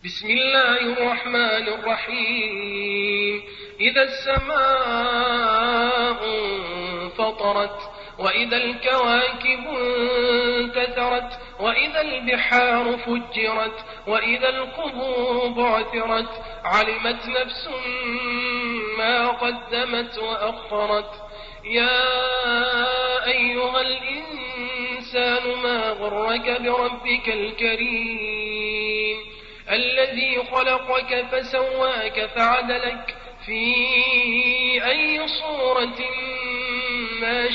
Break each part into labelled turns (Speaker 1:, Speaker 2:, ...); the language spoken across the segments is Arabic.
Speaker 1: بسم الله الرحمن الرحيم. إذا السماء انفطرت وإذا الكواكب انتثرت وإذا البحار فجرت وإذا القبور بعثرت علمت نفس ما قدمت وأخرت. يا أيها الإنسان ما غرك بربك الكريم الذي خلقك فسواك فعدلك في أي صورة ما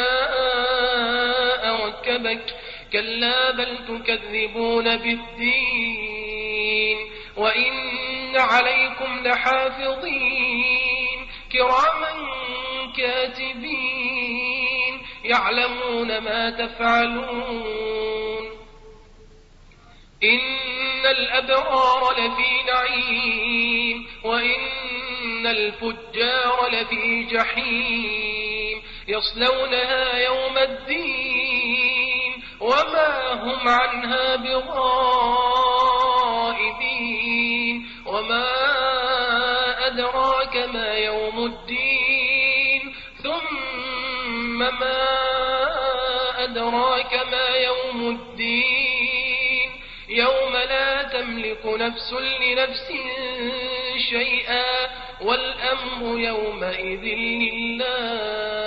Speaker 1: شاء ركبك. كلا بل تكذبون بالدين وإن عليكم لحافظين كراما كاتبين يعلمون ما تفعلون. إن الأبرار لفي نعيم وإن الفجار لفي جحيم يصلونها يوم الدين وما هم عنها بغائبين. وما أدراك ما يوم الدين ثم ما أدراك ما يوم الدين يوم لا تملك نفس لنفس شيئا والأمر يومئذ لله.